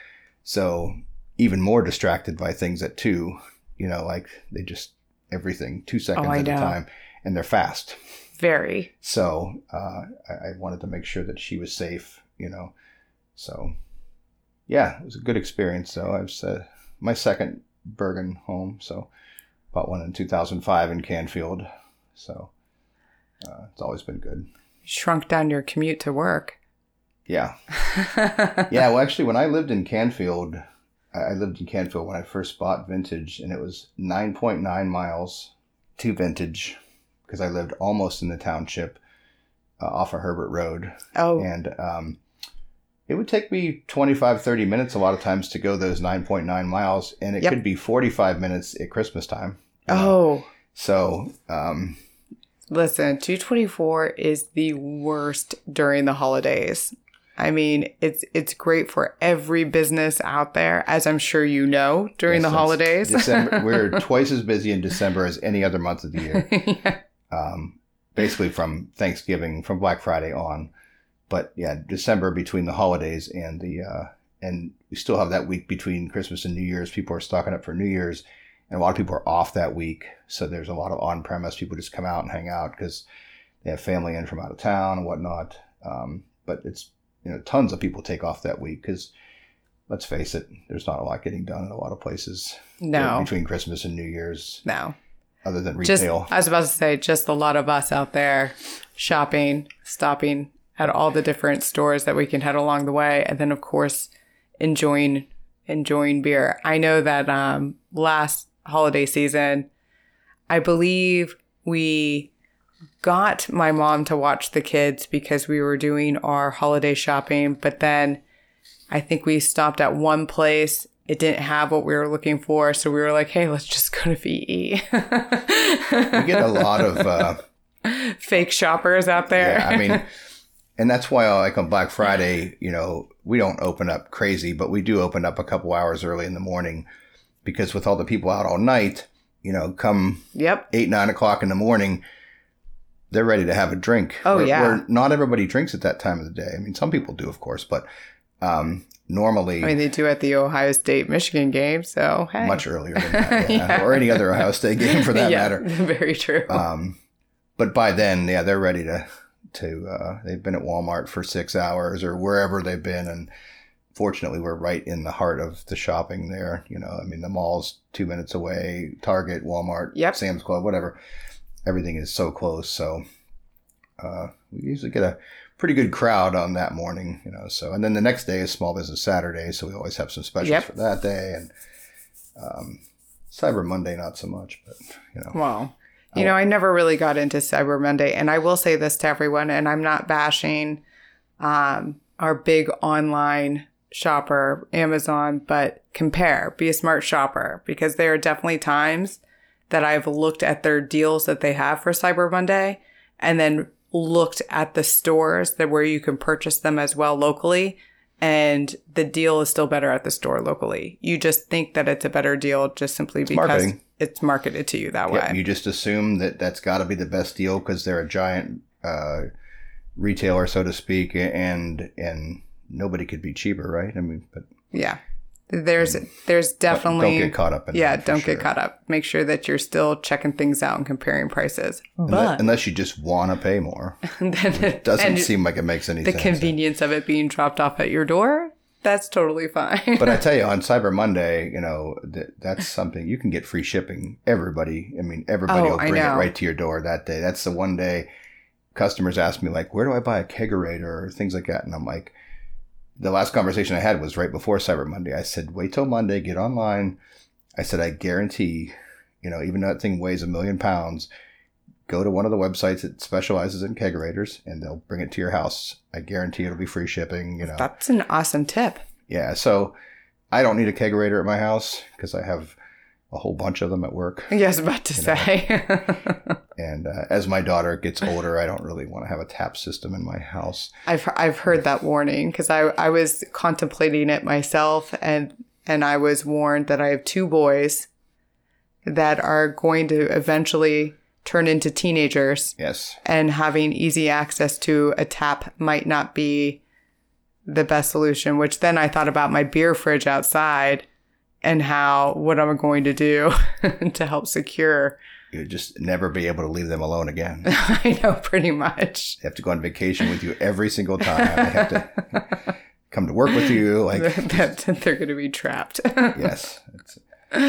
So even more distracted by things at two, you know, like they just, everything, two seconds oh, at a time, and they're fast. Very. So uh, I, I wanted to make sure that she was safe, you know. So, yeah, it was a good experience. So I was uh, my second Bergen home. So bought one in two thousand five in Canfield. So uh, it's always been good. Shrunk down your commute to work. Yeah. Yeah, well, actually, when I lived in Canfield, I lived in Canfield when I first bought Vintage, and it was nine point nine miles to Vintage, because I lived almost in the township uh, off of Herbert Road. Oh. And um, it would take me twenty-five, thirty minutes a lot of times to go those nine point nine miles. And it yep. could be forty-five minutes at Christmas time. You know? Oh. So. Um, Listen, two twenty-four is the worst during the holidays. I mean, it's it's great for every business out there, as I'm sure you know, during yes, the holidays. December, we're twice as busy in December as any other month of the year. Yeah. Um, basically from Thanksgiving, from Black Friday on. But yeah, December between the holidays and the uh, and we still have that week between Christmas and New Year's. People are stocking up for New Year's, and a lot of people are off that week. So there's a lot of on-premise. People just come out and hang out because they have family in from out of town and whatnot. Um, but it's You know, tons of people take off that week because, let's face it, there's not a lot getting done in a lot of places. No. Between Christmas and New Year's. No. Other than retail. Just, I was about to say, just a lot of us out there shopping, stopping at all the different stores that we can head along the way. And then, of course, enjoying enjoying beer. I know that um, last holiday season, I believe we got my mom to watch the kids because we were doing our holiday shopping. But then I think we stopped at one place. It didn't have what we were looking for. So we were like, hey, let's just go to V E. We get a lot of uh, fake shoppers out there. Yeah, I mean, and that's why like on Black Friday, you know, we don't open up crazy, but we do open up a couple hours early in the morning because with all the people out all night, you know, come yep. eight, nine o'clock in the morning, they're ready to have a drink. Oh, where, yeah. Where not everybody drinks at that time of the day. I mean, some people do, of course, but um, normally... I mean, they do at the Ohio State-Michigan game, so hey. Much earlier than that, yeah. Yeah. Or any other Ohio State game for that yeah, matter. Very true. Um, but by then, yeah, they're ready to... to uh, they've been at Walmart for six hours or wherever they've been, and fortunately, we're right in the heart of the shopping there. You know, I mean, the mall's two minutes away, Target, Walmart, yep. Sam's Club, whatever. Everything is so close. So uh, we usually get a pretty good crowd on that morning, you know. So, and then the next day is Small Business Saturday. So we always have some specials yep. for that day. And um, Cyber Monday, not so much, but, you know. Wow. You know, I never really got into Cyber Monday. And I will say this to everyone, and I'm not bashing um, our big online shopper, Amazon, but compare, be a smart shopper, because there are definitely times that I've looked at their deals that they have for Cyber Monday and then looked at the stores that where you can purchase them as well locally. And the deal is still better at the store locally. You just think that it's a better deal just simply it's because marketing. It's marketed to you that yep, way. You just assume that that's got to be the best deal because they're a giant uh, retailer, so to speak, and and nobody could be cheaper, right? I mean, but yeah. There's there's definitely... Don't get caught up in yeah, that. Yeah, don't sure. get caught up. Make sure that you're still checking things out and comparing prices. But But unless you just want to pay more. then it doesn't seem like it makes any the sense. The convenience of it being dropped off at your door, that's totally fine. But I tell you, on Cyber Monday, you know, th- that's something, you can get free shipping. Everybody, I mean, everybody oh, will bring it right to your door that day. That's the one day customers ask me, like, where do I buy a kegerator or things like that? And I'm like, the last conversation I had was right before Cyber Monday. I said, wait till Monday, get online. I said, I guarantee, you know, even though that thing weighs a million pounds, go to one of the websites that specializes in kegerators and they'll bring it to your house. I guarantee it'll be free shipping, you know. That's an awesome tip. Yeah. So I don't need a kegerator at my house because I have a whole bunch of them at work. Yeah, I was about to say. And uh, as my daughter gets older, I don't really want to have a tap system in my house. I've I've heard that warning because I, I was contemplating it myself, and and I was warned that I have two boys that are going to eventually turn into teenagers. Yes. And having easy access to a tap might not be the best solution, which then I thought about my beer fridge outside and how, what I'm going to do to help secure. You'll just never be able to leave them alone again. I know, pretty much. They have to go on vacation with you every single time. They have to come to work with you. Like that, they're going to be trapped. Yes. It's...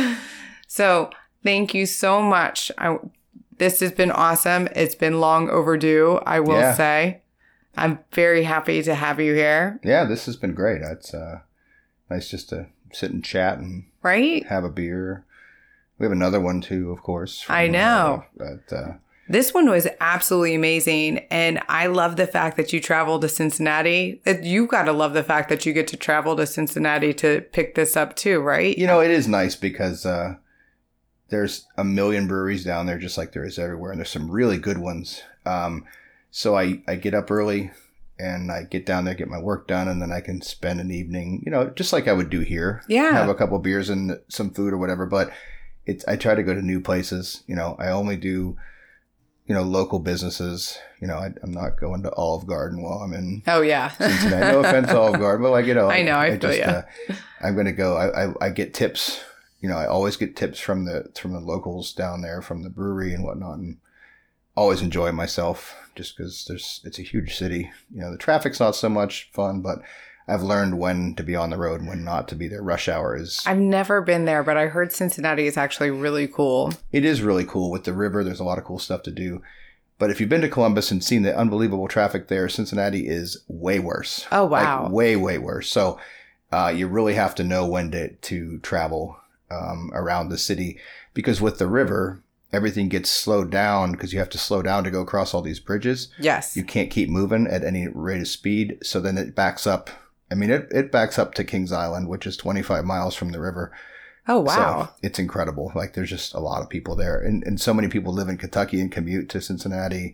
So thank you so much. I, this has been awesome. It's been long overdue, I will yeah. say. I'm very happy to have you here. Yeah, this has been great. It's uh, nice just to sit and chat and right? have a beer. We have another one too, of course. I know. Uh, but uh, this one was absolutely amazing. And I love the fact that you traveled to Cincinnati. You got to love the fact that you get to travel to Cincinnati to pick this up too, right? You know, it is nice because uh, there's a million breweries down there just like there is everywhere. And there's some really good ones. Um So I, I get up early and I get down there, get my work done, and then I can spend an evening, you know, just like I would do here. Yeah. Have a couple of beers and some food or whatever. But it's I try to go to new places. You know, I only do, you know, local businesses. You know, I, I'm not going to Olive Garden while I'm in oh, yeah. Cincinnati. No offense to Olive Garden, but like, you know. I know, I, I feel just, yeah. uh, I'm going to go. I, I, I get tips. You know, I always get tips from the from the locals down there, from the brewery and whatnot. And always enjoy myself just because there's it's a huge city. You know, the traffic's not so much fun, but I've learned when to be on the road and when not to be there. Rush hour is... I've never been there, but I heard Cincinnati is actually really cool. It is really cool. With the river, there's a lot of cool stuff to do. But if you've been to Columbus and seen the unbelievable traffic there, Cincinnati is way worse. Oh, wow. Like, way, way worse. So uh, you really have to know when to, to travel um, around the city. Because with the river... everything gets slowed down because you have to slow down to go across all these bridges. Yes. You can't keep moving at any rate of speed. So then it backs up. I mean, it, it backs up to Kings Island, which is twenty-five miles from the river. Oh, wow. So it's incredible. Like there's just a lot of people there. And, and so many people live in Kentucky and commute to Cincinnati.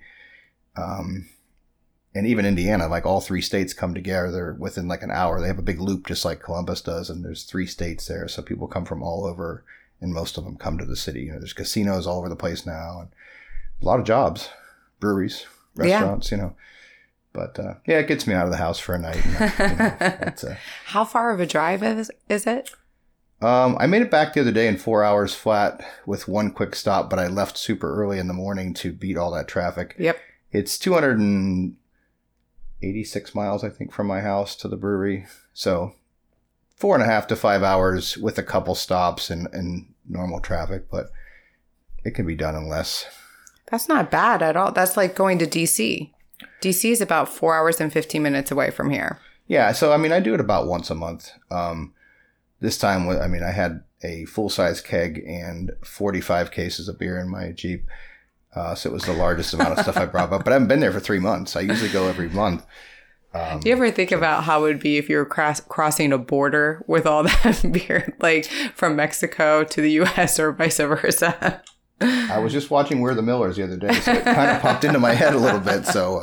Um, and even Indiana, like all three states come together within like an hour. They have a big loop just like Columbus does. And there's three states there. So people come from all over. And most of them come to the city. You know, there's casinos all over the place now, and a lot of jobs, breweries, restaurants. Yeah. You know, but uh, yeah, it gets me out of the house for a night. And, you know, it's, uh, how far of a drive is is it? Um, I made it back the other day in four hours flat with one quick stop, but I left super early in the morning to beat all that traffic. Yep, it's two hundred eighty-six miles, I think, from my house to the brewery. So. Four and a half to five hours with a couple stops and, and normal traffic, but it can be done in less. That's not bad at all. That's like going to D C. D C is about four hours and fifteen minutes away from here. Yeah. So, I mean, I do it about once a month. Um, this time, I mean, I had a full-size keg and forty-five cases of beer in my Jeep. Uh, so it was the largest amount of stuff I brought up, but I haven't been there for three months. I usually go every month. Um, Do you ever think so, about how it would be if you were cross- crossing a border with all that beer, like from Mexico to the U S or vice versa? I was just watching We're the Millers the other day, so it kind of popped into my head a little bit. So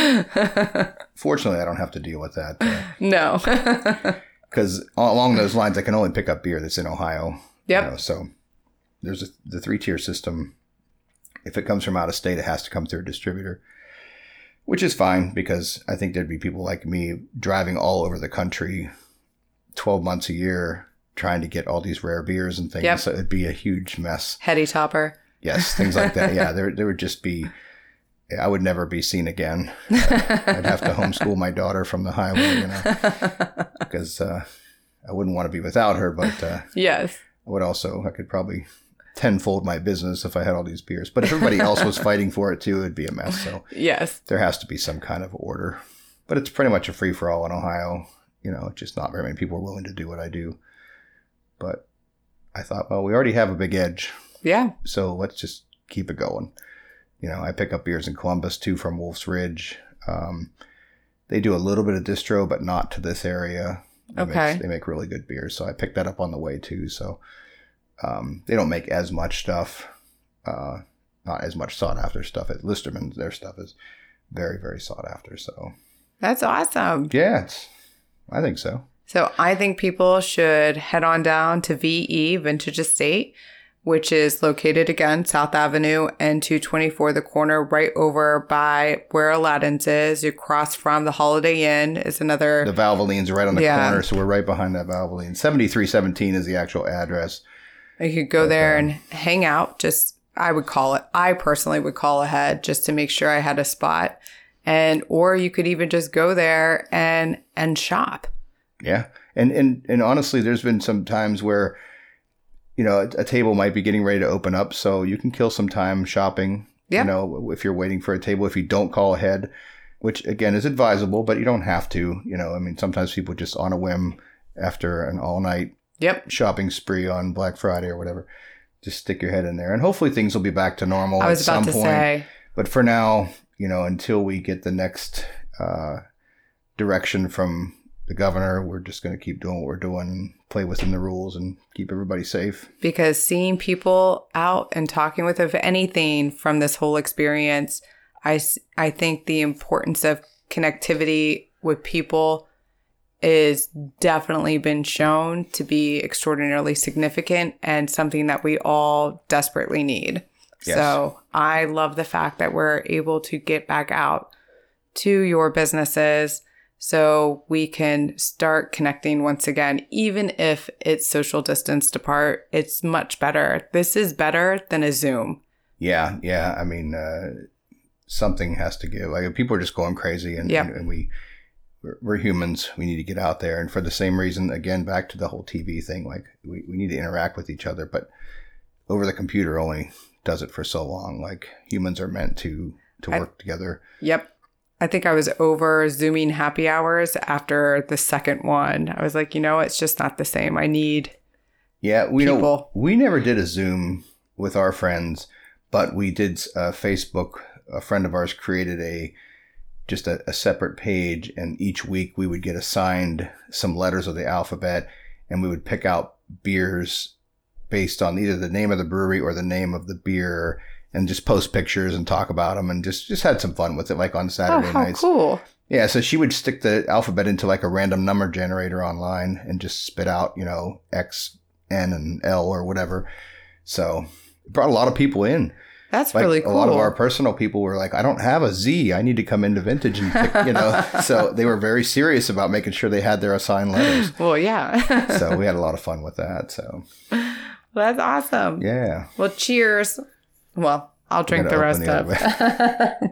uh, fortunately, I don't have to deal with that. Uh, no. Because along those lines, I can only pick up beer that's in Ohio. Yep. You know, so there's a, the three-tier system. If it comes from out of state, it has to come through a distributor. Which is fine because I think there'd be people like me driving all over the country twelve months a year trying to get all these rare beers and things. Yep. So it'd be a huge mess. Heady topper. Yes, things like that. Yeah, there there would just be, I would never be seen again. I'd have to homeschool my daughter from the highway, you know, because uh, I wouldn't want to be without her. But uh, yes, I would also, I could probably tenfold my business if I had all these beers. But if everybody else was fighting for it too, it'd be a mess. So yes, there has to be some kind of order. But it's pretty much a free-for-all in Ohio. You know, just not very many people are willing to do what I do. But I thought, well, we already have a big edge. Yeah. So let's just keep it going. You know, I pick up beers in Columbus too from Wolf's Ridge. Um, they do a little bit of distro, but not to this area. They okay. Make, they make really good beers. So I picked that up on the way too. So um, they don't make as much stuff, uh, not as much sought after stuff. At Listerman's, their stuff is very, very sought after. So that's awesome. Yeah, it's, I think so. So I think people should head on down to V E, Vintage Estate, which is located again, South Avenue and two twenty-four, the corner right over by where Aladdin's is. You cross from the Holiday Inn is another. The Valvoline's right on the Yeah. corner, so we're right behind that Valvoline. seventy-three seventeen is the actual address. You could go But, there um, and hang out. Just, I would call it, I personally would call ahead just to make sure I had a spot. And, or you could even just go there and, and shop. Yeah. And, and, and honestly, there's been some times where, you know, a, a table might be getting ready to open up, so you can kill some time shopping, Yeah. you know, if you're waiting for a table, if you don't call ahead, which again is advisable, but you don't have to, you know, I mean, sometimes people just on a whim after an all night Yep. shopping spree on Black Friday or whatever, just stick your head in there and hopefully things will be back to normal I was at about some to point. say, But for now, you know, until we get the next uh, direction from the governor, we're just going to keep doing what we're doing and play within the rules and keep everybody safe. because seeing people out and talking with, if anything, from this whole experience, I, s- I think the importance of connectivity with people is definitely been shown to be extraordinarily significant and something that we all desperately need. Yes. So I love the fact that we're able to get back out to your businesses so we can start connecting once again, even if it's social distanced apart. It's much better. This is better than a Zoom. Yeah, yeah. I mean, uh, something has to give. Like people are just going crazy, and, Yep. and, and we we're, we're humans. We need to get out there, and for the same reason, again, back to the whole T V thing. Like we, we need to interact with each other, but over the computer only does it for so long. Like humans are meant to to I- work together. Yep. I think I was over Zooming happy hours after the second one. I was like, you know, it's just not the same. I need Yeah, we know people. we never did a Zoom with our friends, but we did uh, Facebook. A friend of ours created a just a, a separate page, and each week we would get assigned some letters of the alphabet, and we would pick out beers based on either the name of the brewery or the name of the beer, and just post pictures and talk about them, and just just had some fun with it, like on Oh, Saturday how nights. cool. Yeah, so she would stick the alphabet into like a random number generator online and just spit out, you know, X, N, and L or whatever. So it brought a lot of people in. That's Like really cool. a lot of our personal people were like, I don't have a Z. I need to come into Vintage and pick, you know. So they were very serious about making sure they had their assigned letters. Well, yeah. So we had a lot of fun with that. So That's awesome. yeah. Well, cheers. Well, I'll drink the gonna rest open the up.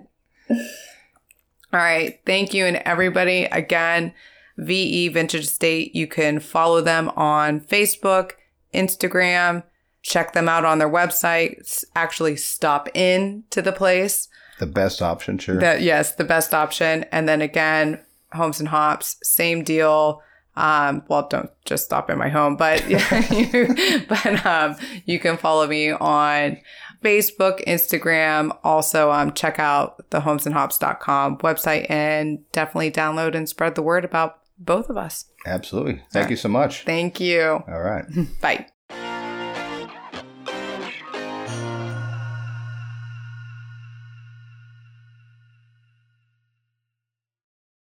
All right. Thank you. And everybody, again, V E Vintage Estate, you can follow them on Facebook, Instagram, check them out on their website, S- actually stop in to the place. The best option, sure. That yes, the best option. And then again, Homes and Hops, same deal. Um, well, don't just stop in my home, but yeah, you, but um, you can follow me on Facebook, Instagram. Also, um, check out the homes and hops dot com website and definitely download and spread the word about both of us. Absolutely. Thank you so much. Thank you. All right. Bye.